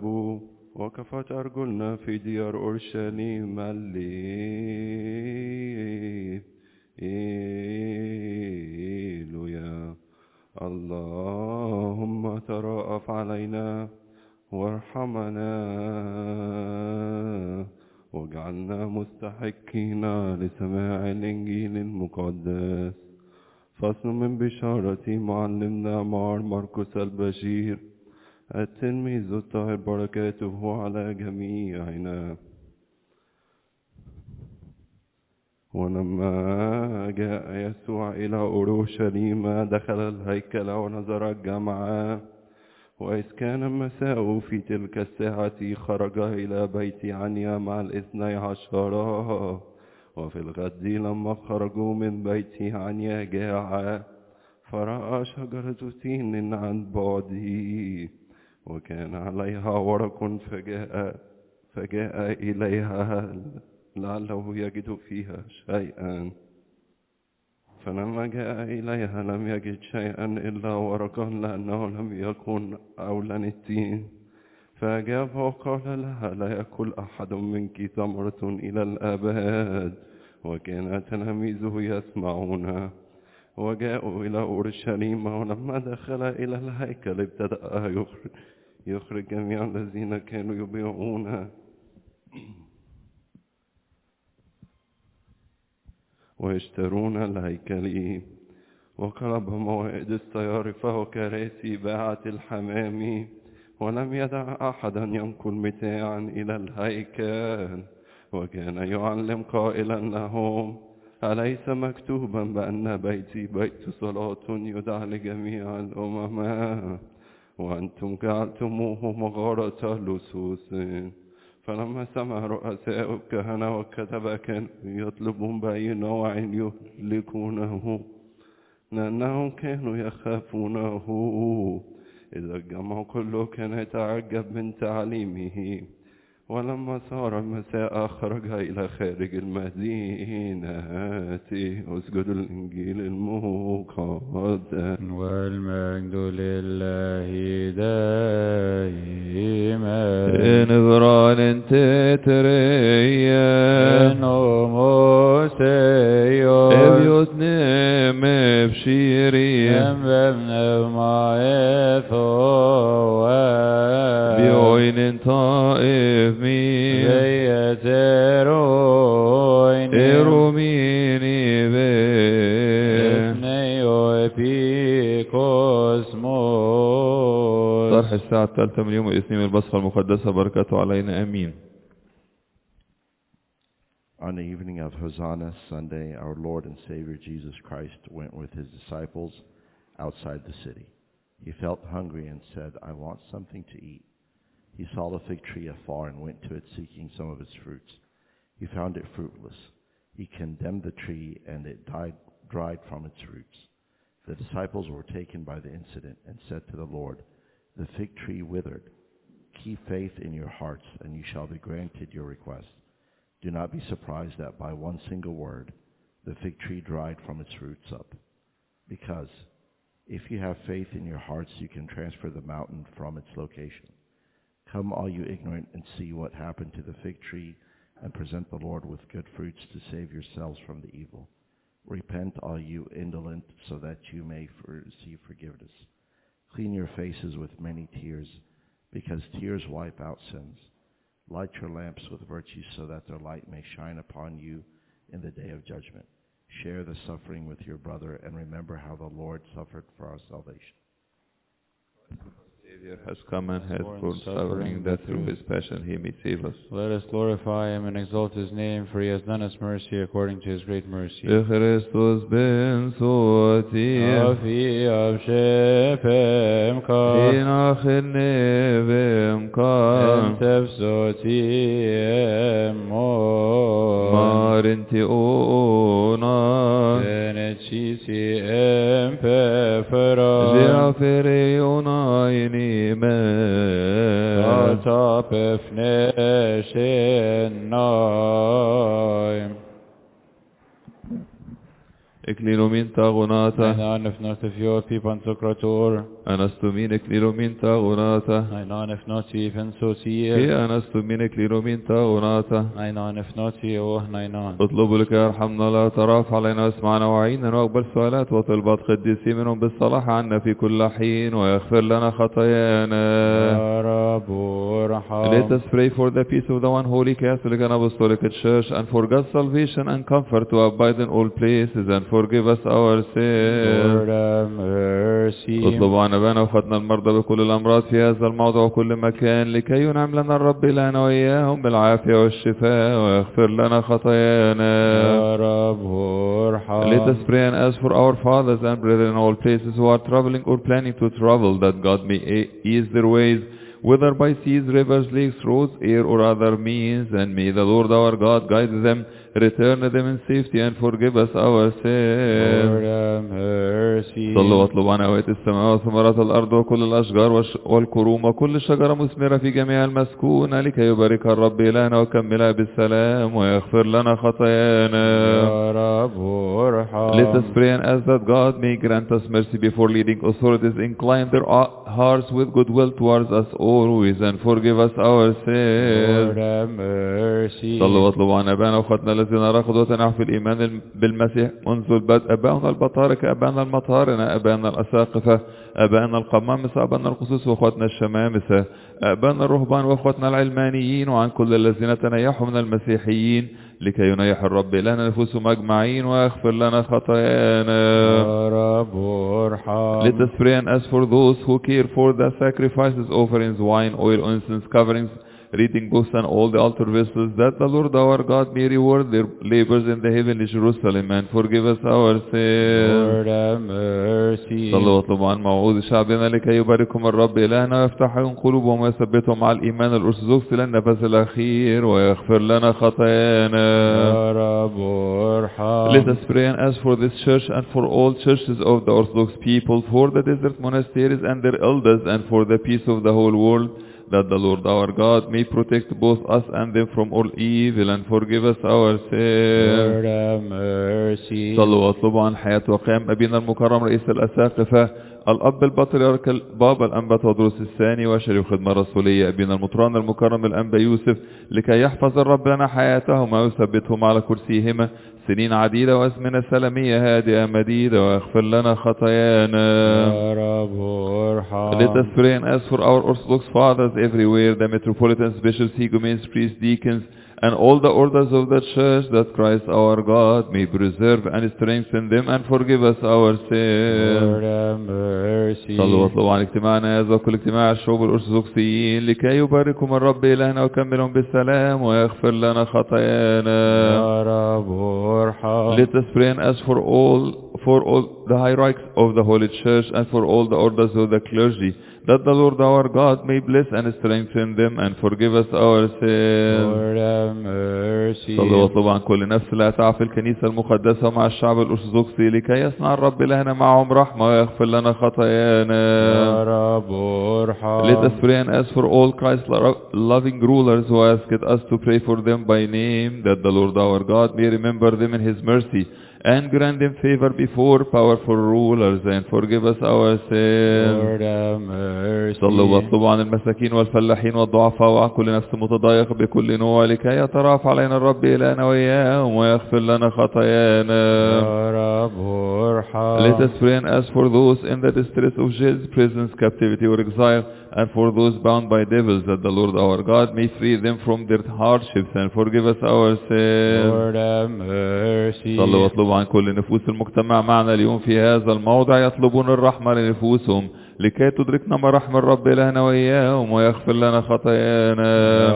وكفت أرجلنا في ديار أورشليم هللويا. اللهم ترأف علينا وارحمنا واجعلنا مستحقين لسماع الإنجيل المقدس. فصل من بشارة معلمنا معر مرقس البشير التلميذ الطاهر بركاته على جميعنا. ولما جاء يسوع إلى أورشليم دخل الهيكل ونظر الجمع، وإذ كان المساء في تلك الساعة خرج إلى بيت عنيا مع 12. وفي الغد لما خرجوا من بيت عنيا جاع فرأى شجرة تين عن بعده وكان عليها ورق، فجاء إليها لعله يجد فيها شيئا. فلما جاء إليها لم يجد شيئا إلا ورقا، لأنه لم يكن أولا التين. فأجاب وقال لها: لا يأكل أحد منك ثمرة إلى الأبد. وكان تلاميذه يسمعون. وجاءوا إلى أورشليم، ولما دخل إلى الهيكل ابتدأ يخرج جميع الذين كانوا يبيعون ويشترون الهيكل، وقرب موائد الصيارفة وكراسي باعة الحمام، ولم يدع أحدا ينقل متاعا إلى الهيكل. وكان يعلم قائلا لهم: أليس مكتوبا بأن بيتي بيت صلاة يدعى لجميع الأمم، وأنتم جعلتموه مغارة لصوص؟ فلما سمع رؤساء الكهنة والكتبة كانوا يطلبون بأي نوع يهلكونه، لأنهم كانوا يخافونه. إذا الجمع كله كان يتعجب من تعليمه. ولما صار المساء خرج إلى خارج المدينة. اسجدوا الإنجيل المقدس. والمجد لله دائما. نبران تتريا نموسيو ابيوت نم بشيري بابن معيثو بيوين طائف مين بيتروين اروميني بسنيو بيكوسموس. طرح الساعة الثالثة من يوم الاثنين البصخة المقدسة، بركاته علينا امين. On the evening of Hosanna Sunday, our Lord and Savior Jesus Christ went with his disciples outside the city. He felt hungry and said, "I want something to eat." He saw the fig tree afar and went to it seeking some of its fruits. He found it fruitless. He condemned the tree, and it dried from its roots. The disciples were taken by the incident and said to the Lord, "The fig tree withered. Keep faith in your hearts, and you shall be granted your request. Do not be surprised that by one single word the fig tree dried from its roots up. Because if you have faith in your hearts, you can transfer the mountain from its location. Come, all you ignorant, and see what happened to the fig tree, and present the Lord with good fruits to save yourselves from the evil. Repent, all you indolent, so that you may receive forgiveness. Clean your faces with many tears, because tears wipe out sins. Light your lamps with virtue, so that their light may shine upon you in the day of judgment. Share the suffering with your brother, and remember how the Lord suffered for our salvation." Savior has come and has borne suffering, that through his passion he may save us. Let us glorify him and exalt his name, for he has done us mercy according to his great mercy. Christus ben soti Afi avshepem ka Inach nevem ka Entef soti emo Marinti ona Tenechisi empefera Ziafere onayni Atap efneshen naim Eklilomin tagonata Einan efnot Ethiopi pansokrator Anastumin eklilomin tagonata Einan efnoti fensotie Anastumin eklilomin tagonata Einan efnoti nainan اطلبوا لك يرحمنا لا تراف علينا واسمعنا وعينا واقبل سؤالات وطلبات قديسي منهم بالصلاح عنا في كل حين ويغفر لنا خطايانا. يا رب ارحم. Let us pray for the peace of the one holy Catholic and Apostolic Church, and for God's salvation and comfort to abide in all places, and forgive us our sins. Lord have mercy. اطلبوا عن أبانا وأخواتنا المرضى بكل الأمراض في هذا الموضع وكل مكان، لكي ينعم لنا الرب إلهنا وإياهم بالعافية والشفاء ويغفر لنا خطايانا. يا رب ارحم. Let us pray and ask for our fathers and brethren in all places who are traveling or planning to travel, that God may ease their ways, whether by seas, rivers, lakes, roads, air, or other means, and may the Lord our God guide them, return them in safety, and forgive us our sins. Lord have mercy. صلوا واطلبوا عن أوقات السماء وثمرات الأرض وكل الأشجار والكروم وكل شجرة مثمرة في جميع المسكونة، لكي يبارك الرب إلهنا وكملها بالسلام ويغفر لنا خطايانا. يا رب ارحم. Let us pray and ask that God may grant us mercy before leading authorities, incline their hearts with goodwill towards us always, and forgive us our sins. Lord have mercy. صلوا واطلبوا عن أبانا وأخواتنا الذين رقدوا وتنعوا في الإيمان بالمسيح منذ البدء، أبائنا البطاركة، أبائنا المطارنة، أبائنا الأساقفة، أبائنا القمامسة، أبائنا القصوص وأخواتنا الشمامسة، أبائنا الرهبان وأخواتنا العلمانيين، وعن كل الذين تنيحوا من المسيحيين، لكي ينيح الرب لنا نفوسهم أجمعين ويغفر لنا خطايانا. Let us pray and ask for those who care for the sacrifices, offerings, wine, oil, incense, coverings, reading books and all the altar vessels, that the Lord our God may reward their labors in the heavenly Jerusalem and forgive us our sins. Lord have mercy. صلوا واطلبوا عن موعود شعبنا لكي يباركهم الرب إلهنا ويفتح لهم قلوبهم ويثبتهم على الإيمان الأرثوذكسي للنفس الأخير ويغفر لنا خطايانا. Let us pray and ask for this church and for all churches of the Orthodox people, for the desert monasteries and their elders, and for the peace of the whole world, that the Lord our God may protect both us and them from all evil and forgive us our sins. Lord have mercy. صلوا واطلبوا عن حياة وقيام أبينا المكرم رئيس الأساقفة الأب البطريرك البابا الأنبا تودروس الثاني وشريف خدمة رسولية أبينا المطران المكرم الأنبا يوسف، لكي يحفظ الرب لنا حياتهما ويثبتهم على كرسيهما سنين عديدة وأزمنة سلامية هادئة مديدة ويغفر لنا خطايانا. Let us pray and ask for our Orthodox fathers everywhere, the metropolitans, bishops, higumens, priests, deacons, and all the orders of the church, that Christ our God may preserve and strengthen them and forgive us our sins. Lord have mercy. صلوا واطلبوا عن اجتماعنا هذا وكل اجتماع الشعوب الأرثوذكسيين لكي يباركهم الرب إلهنا ويكملهم بالسلام ويغفر لنا خطايانا. Let us pray and ask for all the hierarchs of the Holy Church and for all the orders of the clergy, that the Lord our God may bless and strengthen them and forgive us our sins. Lord have mercy. صلوا واطلبوا عن كل نفس لا تعرف الكنيسة المقدسة مع الشعب الأرثوذكسي لكي يصنع الرب إلهنا معهم رحمة ويغفر لنا خطايانا. Let us pray and ask for all Christ-loving rulers who asked us to pray for them by name, that the Lord our God may remember them in His mercy and grant them favor before powerful rulers and forgive us our sins. Lord have mercy. صلوا واطلبوا عن المساكين والفلاحين والضعفاء وعن كل نفس متضايق بكل نوع لكي يترافع علينا الرب إلهنا وإياهم ويغفر لنا خطايانا. Let us pray and ask for those in the distress of jails, prisons, captivity or exile, and for those bound by devils, that the Lord our God may free them from their hardships and forgive us our sins. Lord have mercy. صلوا واطلبوا عن كل نفوس المجتمع معنا اليوم في هذا الموضع يطلبون الرحمة لنفوسهم لكي تدركنا مراحم الرب إلهنا وإياهم ويغفر لنا خطايانا.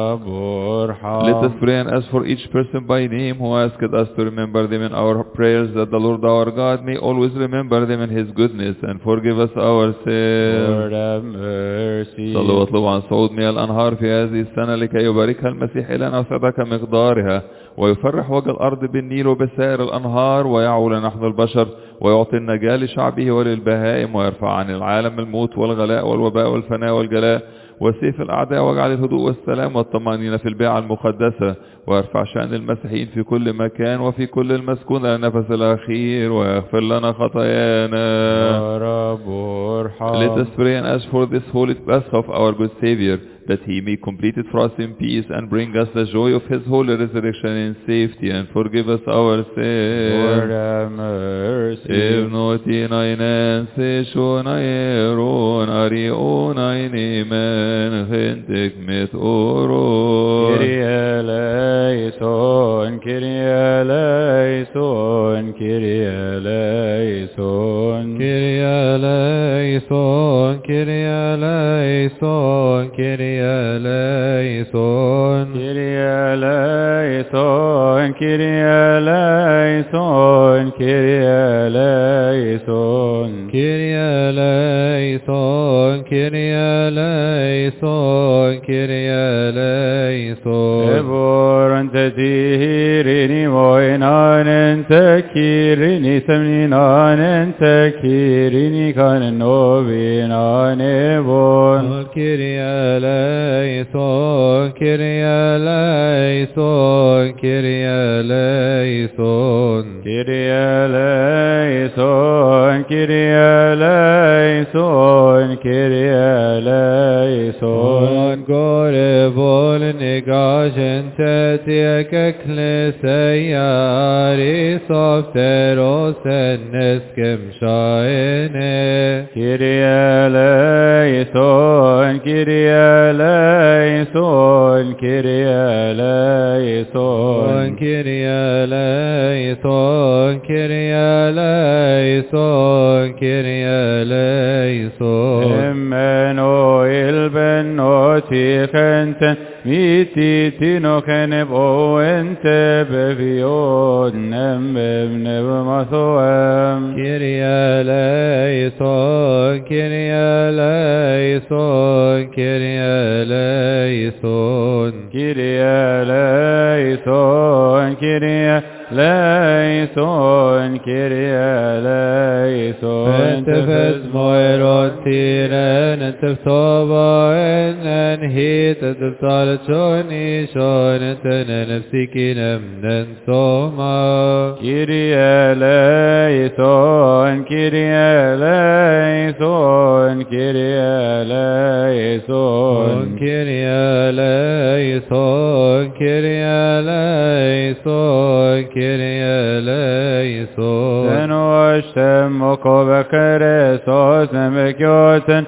Let us pray and ask for each person by name who asked us to remember them in our prayers, that the Lord our God may always remember them in His goodness and forgive us our sins. Lord have mercy. صلوا واطلبوا عن صعود مياه الأنهار في هذه السنة لكي يباركها المسيح لنا وسعدها كمقدارها ويفرح وجه الأرض بالنيل وبسائر الأنهار ويعول نحن البشر ويعطي النجاة لشعبه وللبهائم ويرفع عن العالم الموت والغلاء والوباء والفناء والجلاء وسيف الأعداء واجعل الهدوء والسلام والطمأنينة في البيعة المقدسة ويرفع شأن المسيحيين في كل مكان وفي كل المسكون للنفس الأخير ويغفر لنا خطايانا. Let us pray and ask for this holy Pascha of our good Savior, that He may complete it for us in peace and bring us the joy of His holy resurrection in safety and forgive us our sins. Lord have mercy. Evnotin aynen seşon ayeron arion aynemen hentek met oron. Kyrie eleison, Kyrie eleison, Kyrie eleison, Kyrie eleison, Kyrie eleison, Kyrie eleison, Kyrie eleison, Kyrie eleison, Kyrie eleison, Kyrie eleison, Kyrie eleison, Kyrie eleison. Evor ante tihirini moinan ente kirini semninan ente kirini kan novinan evon. Kyrie eleison, Kyrie eleison, Kyrie eleison, Kyrie eleison, Kyrie eleison, Kyrie eleison. Gore volen igagen tetie eklesia arisofteros enneskem shaene. Kyrie eleison, Kyrie eleison, Kyrie eleison. Kyrie eleison, Kyrie eleison, Kyrie eleison. Emmanuel ben notifenten miti tino kenebo ente beviod nembem nebmathoem. Kyrie eleison, Kyrie eleison, Kyrie eleison. Kyrie eleison, Kyrie eleison, Kyrie eleison. Entefes moirot tiren, enteftova enen hit, enteftalchoni shon, entenen nefsikinem nensoma. Kyrie eleison, Kyrie eleison, Kyrie eleison. Kyrie eleison, Kyrie eleison, Kyrie eleison. Zenoashtem mokovekeresos nemekyoten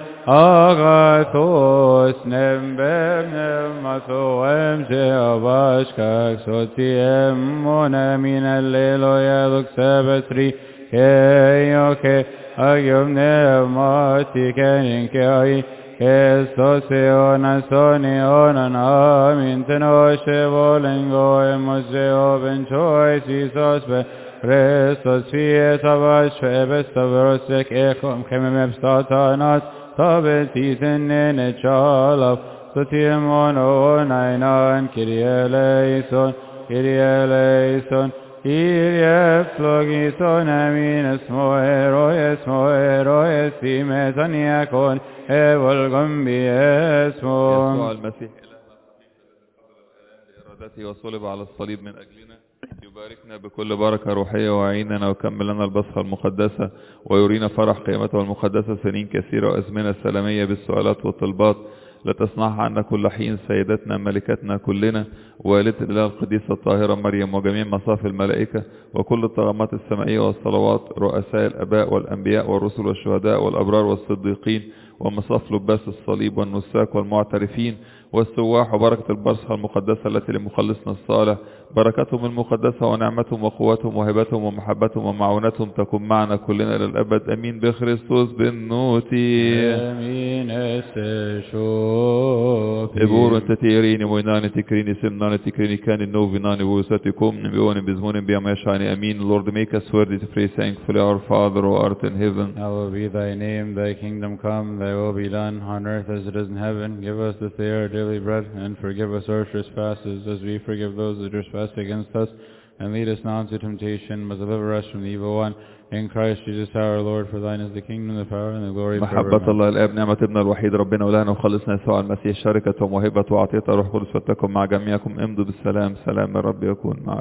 agathos nembem nemmathoem zeavashkak sotiem monamin allelo yaduk sabatri keyoke agyom nemati keninkai Christos onan amin tenoshe volengo emoseo benchois isos be Christos fies avash febestavrosek echom chemem statanat tabetin nene chalav sotim ono nainan Kyrie eleison, Kyrie eleison. Kyrie flogison amin esmoero esimetaniakon evolgum biesmo. يسوع المسيح إرادته وصلب على الصليب من أجلنا يباركنا بكل بركة روحية ويعيننا ويكمل لنا البصخة المقدسة ويرينا فرح قيامته المقدسة سنين كثيرة وأزمنة سلامية بالسؤالات والطلبات لتصنعها عنا كل حين سيدتنا ملكتنا كلنا والدة الإله القديسة الطاهرة مريم وجميع مصاف الملائكة وكل الطغمات السمائية والصلوات رؤساء الآباء والأنبياء والرسل والشهداء والأبرار والصديقين ومصاف لباس الصليب والنساك والمعترفين والسواح وبركة البصخة المقدسة التي لمخلصنا الصالح بركتهم المقدسة ونعمتهم وقوتهم وهبتهم ومحبتهم ومعونتهم تكون معنا كلنا إلى الأبد أمين بخريستوس بالنوتي أمين استشوفي إبور أنت تيريني ويناني تكريني سمناني تكريني كان النوفي ناني ويساتكم نبيوني بزموني بيام يشاني أمين Lord make us worthy to pray thankfully our Father who art in heaven. Hallowed be thy name, thy kingdom come, thy will be done on earth as it is in heaven. Give us this day our daily bread, and forgive us our trespasses as we forgive those who trespass against us. And lead us not into temptation, but deliver us from the evil one. In Christ Jesus our Lord, for thine is the kingdom, the power, and the glory forever. محبة الله الآب نعمة ابن الوحيد ربنا ولهنا وخلصنا يسوع المسيح شركة وموهبة وعطية روح قدس فتكن مع جميعكم امضوا بالسلام سلام الرب يكون معكم.